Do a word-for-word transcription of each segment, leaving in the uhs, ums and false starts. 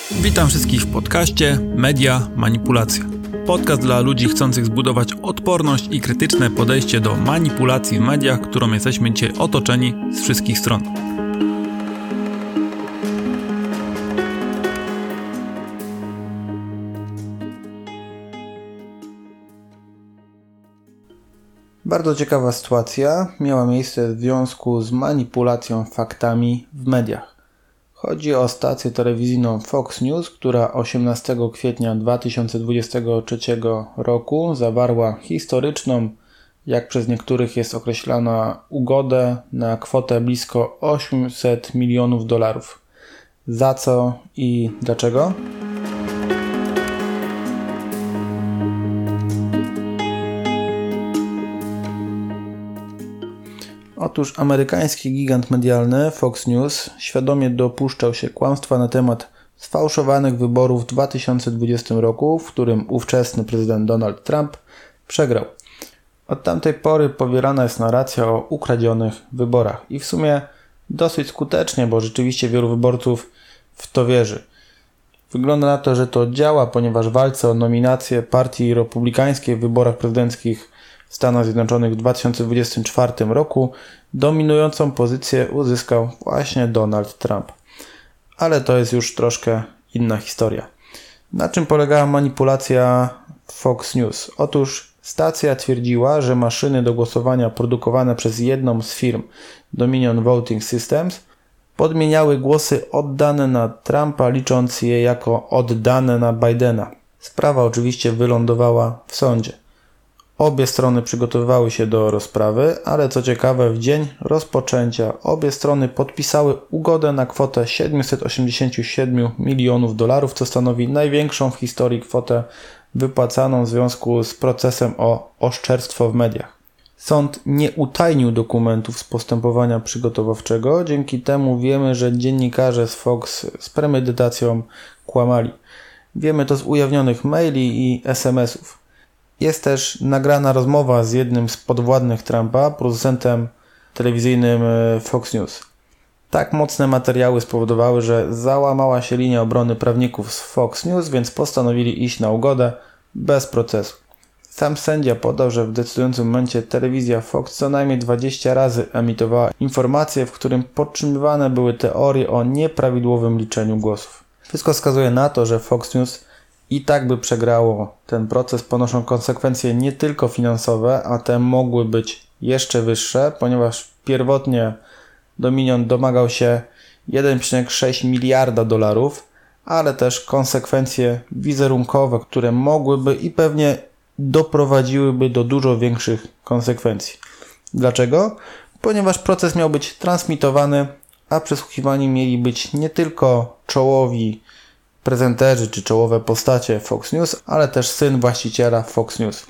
Witam wszystkich w podcaście Media Manipulacja. Podcast dla ludzi chcących zbudować odporność i krytyczne podejście do manipulacji w mediach, którą jesteśmy dzisiaj otoczeni z wszystkich stron. Bardzo ciekawa sytuacja miała miejsce w związku z manipulacją faktami w mediach. Chodzi o stację telewizyjną Fox News, która osiemnastego kwietnia dwa tysiące dwudziestego trzeciego roku zawarła historyczną, jak przez niektórych jest określana, ugodę na kwotę blisko osiemset milionów dolarów. Za co i dlaczego? Otóż amerykański gigant medialny Fox News świadomie dopuszczał się kłamstwa na temat sfałszowanych wyborów w dwa tysiące dwudziestym roku, w którym ówczesny prezydent Donald Trump przegrał. Od tamtej pory powielana jest narracja o ukradzionych wyborach i w sumie dosyć skutecznie, bo rzeczywiście wielu wyborców w to wierzy. Wygląda na to, że to działa, ponieważ w walce o nominację partii republikańskiej w wyborach prezydenckich w Stanach Zjednoczonych w dwa tysiące dwudziestym czwartym roku dominującą pozycję uzyskał właśnie Donald Trump. Ale to jest już troszkę inna historia. Na czym polegała manipulacja Fox News? Otóż stacja twierdziła, że maszyny do głosowania produkowane przez jedną z firm Dominion Voting Systems podmieniały głosy oddane na Trumpa, licząc je jako oddane na Bidena. Sprawa oczywiście wylądowała w sądzie. Obie strony przygotowywały się do rozprawy, ale co ciekawe, w dzień rozpoczęcia obie strony podpisały ugodę na kwotę siedemset osiemdziesiąt siedem milionów dolarów, co stanowi największą w historii kwotę wypłacaną w związku z procesem o oszczerstwo w mediach. Sąd nie utajnił dokumentów z postępowania przygotowawczego, dzięki temu wiemy, że dziennikarze z Fox z premedytacją kłamali. Wiemy to z ujawnionych maili i es em esów. Jest też nagrana rozmowa z jednym z podwładnych Trumpa, producentem telewizyjnym Fox News. Tak mocne materiały spowodowały, że załamała się linia obrony prawników z Fox News, więc postanowili iść na ugodę bez procesu. Sam sędzia podał, że w decydującym momencie telewizja Fox co najmniej dwadzieścia razy emitowała informacje, w którym podtrzymywane były teorie o nieprawidłowym liczeniu głosów. Wszystko wskazuje na to, że Fox News i tak by przegrało ten proces, ponoszą konsekwencje nie tylko finansowe, a te mogły być jeszcze wyższe, ponieważ pierwotnie Dominion domagał się jeden przecinek sześć miliarda dolarów, ale też konsekwencje wizerunkowe, które mogłyby i pewnie doprowadziłyby do dużo większych konsekwencji. Dlaczego? Ponieważ proces miał być transmitowany, a przesłuchiwani mieli być nie tylko czołowi prezenterzy czy czołowe postacie Fox News, ale też syn właściciela Fox News.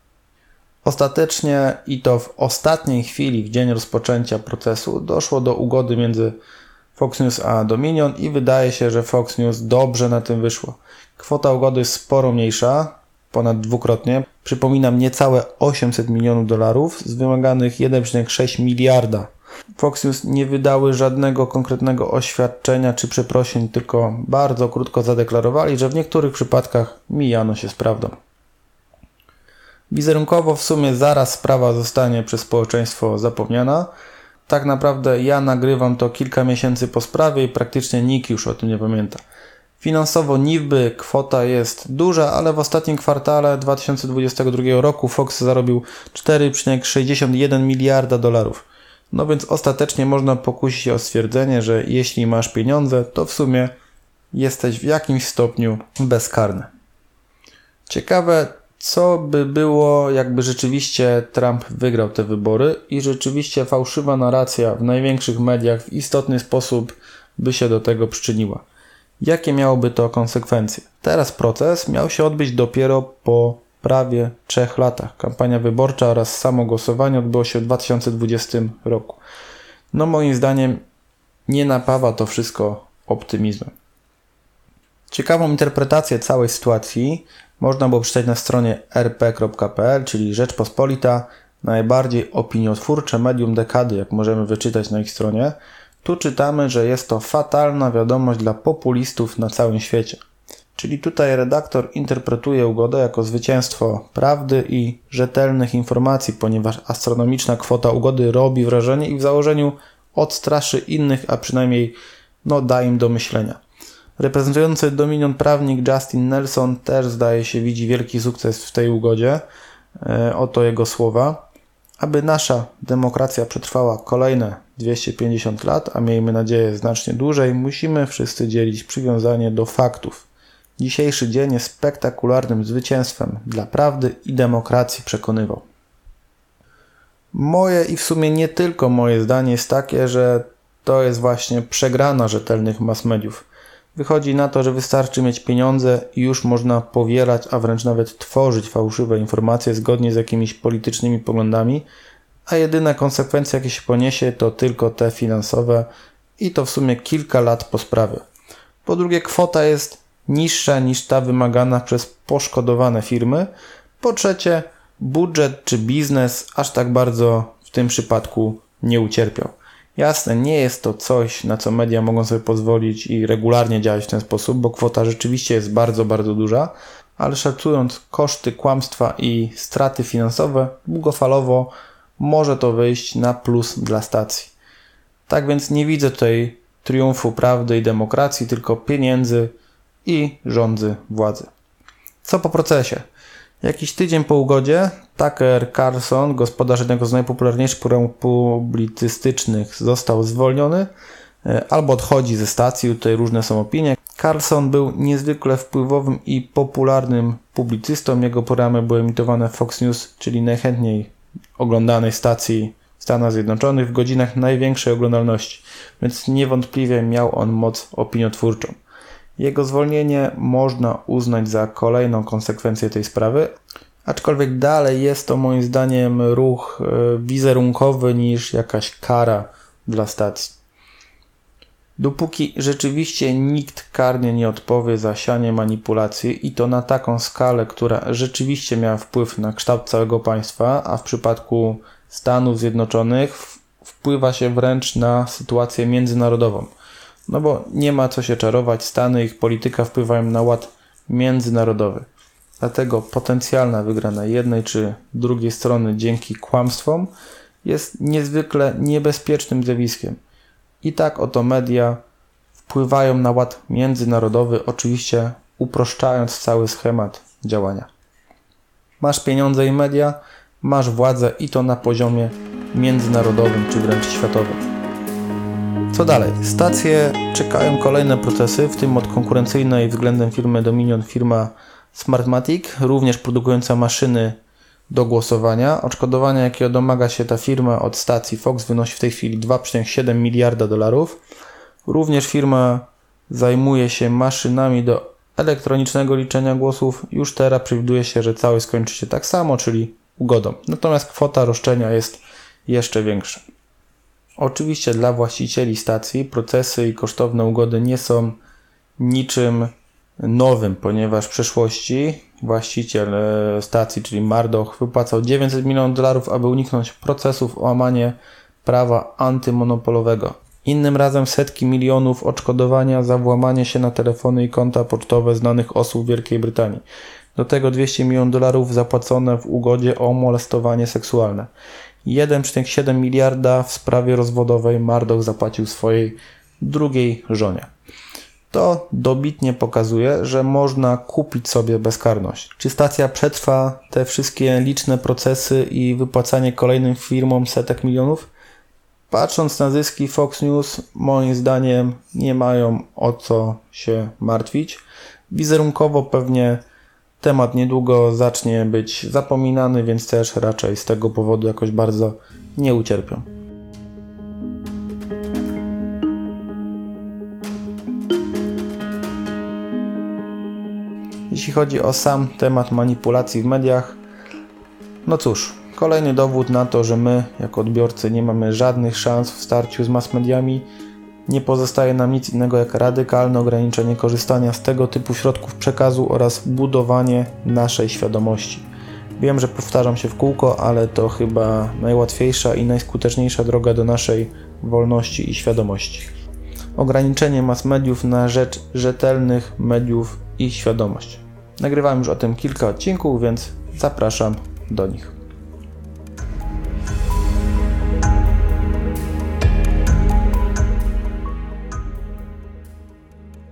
Ostatecznie i to w ostatniej chwili, w dzień rozpoczęcia procesu, doszło do ugody między Fox News a Dominion i wydaje się, że Fox News dobrze na tym wyszło. Kwota ugody jest sporo mniejsza, ponad dwukrotnie. Przypominam, niecałe osiemset milionów dolarów z wymaganych jeden przecinek sześć miliarda. Fox News nie wydały żadnego konkretnego oświadczenia czy przeprosin, tylko bardzo krótko zadeklarowali, że w niektórych przypadkach mijano się z prawdą. Wizerunkowo w sumie zaraz sprawa zostanie przez społeczeństwo zapomniana. Tak naprawdę ja nagrywam to kilka miesięcy po sprawie i praktycznie nikt już o tym nie pamięta. Finansowo niby kwota jest duża, ale w ostatnim kwartale dwa tysiące dwudziestego drugiego roku Fox zarobił cztery przecinek sześćdziesiąt jeden miliarda dolarów. No więc ostatecznie można pokusić się o stwierdzenie, że jeśli masz pieniądze, to w sumie jesteś w jakimś stopniu bezkarny. Ciekawe, co by było, jakby rzeczywiście Trump wygrał te wybory i rzeczywiście fałszywa narracja w największych mediach w istotny sposób by się do tego przyczyniła. Jakie miałoby to konsekwencje? Teraz proces miał się odbyć dopiero po prawie trzech latach. Kampania wyborcza oraz samo głosowanie odbyło się w dwa tysiące dwudziestym roku. No moim zdaniem nie napawa to wszystko optymizmem. Ciekawą interpretację całej sytuacji można było przeczytać na stronie er pe kropka pe el, czyli Rzeczpospolita, najbardziej opiniotwórcze medium dekady, jak możemy wyczytać na ich stronie. Tu czytamy, że jest to fatalna wiadomość dla populistów na całym świecie. Czyli tutaj redaktor interpretuje ugodę jako zwycięstwo prawdy i rzetelnych informacji, ponieważ astronomiczna kwota ugody robi wrażenie i w założeniu odstraszy innych, a przynajmniej no, da im do myślenia. Reprezentujący Dominion prawnik Justin Nelson też zdaje się widzi wielki sukces w tej ugodzie. E, oto jego słowa. Aby nasza demokracja przetrwała kolejne dwieście pięćdziesiąt lat, a miejmy nadzieję znacznie dłużej, musimy wszyscy dzielić przywiązanie do faktów. Dzisiejszy dzień jest spektakularnym zwycięstwem dla prawdy i demokracji, przekonywał. Moje i w sumie nie tylko moje zdanie jest takie, że to jest właśnie przegrana rzetelnych mass mediów. Wychodzi na to, że wystarczy mieć pieniądze i już można powielać, a wręcz nawet tworzyć fałszywe informacje zgodnie z jakimiś politycznymi poglądami, a jedyna konsekwencja, jakie się poniesie, to tylko te finansowe i to w sumie kilka lat po sprawie. Po drugie, kwota jest niższa niż ta wymagana przez poszkodowane firmy. Po trzecie, budżet czy biznes aż tak bardzo w tym przypadku nie ucierpiał. Jasne, nie jest to coś, na co media mogą sobie pozwolić i regularnie działać w ten sposób, bo kwota rzeczywiście jest bardzo, bardzo duża, ale szacując koszty kłamstwa i straty finansowe, długofalowo może to wyjść na plus dla stacji. Tak więc nie widzę tutaj triumfu prawdy i demokracji, tylko pieniędzy i rządzy władzy. Co po procesie? Jakiś tydzień po ugodzie Tucker Carlson, gospodarz jednego z najpopularniejszych programów publicystycznych, został zwolniony albo odchodzi ze stacji, tutaj różne są opinie. Carlson był niezwykle wpływowym i popularnym publicystą. Jego programy były emitowane w Fox News, czyli najchętniej oglądanej stacji w Stanach Zjednoczonych w godzinach największej oglądalności, więc niewątpliwie miał on moc opiniotwórczą. Jego zwolnienie można uznać za kolejną konsekwencję tej sprawy, aczkolwiek dalej jest to moim zdaniem ruch wizerunkowy niż jakaś kara dla stacji. Dopóki rzeczywiście nikt karnie nie odpowie za sianie manipulacji i to na taką skalę, która rzeczywiście miała wpływ na kształt całego państwa, a w przypadku Stanów Zjednoczonych wpływa się wręcz na sytuację międzynarodową. No bo nie ma co się czarować, Stany i ich polityka wpływają na ład międzynarodowy. Dlatego potencjalna wygrana jednej czy drugiej strony dzięki kłamstwom jest niezwykle niebezpiecznym zjawiskiem. I tak oto media wpływają na ład międzynarodowy, oczywiście uproszczając cały schemat działania. Masz pieniądze i media, masz władzę i to na poziomie międzynarodowym czy wręcz światowym. Co dalej? Stacje czekają kolejne procesy, w tym od konkurencyjnej względem firmy Dominion firma Smartmatic, również produkująca maszyny do głosowania. Odszkodowania, jakiego domaga się ta firma od stacji Fox, wynosi w tej chwili dwa przecinek siedem miliarda dolarów. Również firma zajmuje się maszynami do elektronicznego liczenia głosów. Już teraz przewiduje się, że całość skończy się tak samo, czyli ugodą. Natomiast kwota roszczenia jest jeszcze większa. Oczywiście dla właścicieli stacji procesy i kosztowne ugody nie są niczym nowym, ponieważ w przeszłości właściciel stacji, czyli Murdoch, wypłacał dziewięćset milionów dolarów, aby uniknąć procesów o łamanie prawa antymonopolowego. Innym razem setki milionów odszkodowania za włamanie się na telefony i konta pocztowe znanych osób w Wielkiej Brytanii. Do tego dwieście milionów dolarów zapłacone w ugodzie o molestowanie seksualne. jeden przecinek siedem miliarda w sprawie rozwodowej Murdoch zapłacił swojej drugiej żonie. To dobitnie pokazuje, że można kupić sobie bezkarność. Czy stacja przetrwa te wszystkie liczne procesy i wypłacanie kolejnym firmom setek milionów? Patrząc na zyski Fox News, moim zdaniem nie mają o co się martwić. Wizerunkowo pewnie temat niedługo zacznie być zapominany, więc też raczej z tego powodu jakoś bardzo nie ucierpią. Jeśli chodzi o sam temat manipulacji w mediach, no cóż, kolejny dowód na to, że my jako odbiorcy nie mamy żadnych szans w starciu z mass mediami. Nie pozostaje nam nic innego jak radykalne ograniczenie korzystania z tego typu środków przekazu oraz budowanie naszej świadomości. Wiem, że powtarzam się w kółko, ale to chyba najłatwiejsza i najskuteczniejsza droga do naszej wolności i świadomości. Ograniczenie mass mediów na rzecz rzetelnych mediów i świadomość. Nagrywałem już o tym kilka odcinków, więc zapraszam do nich.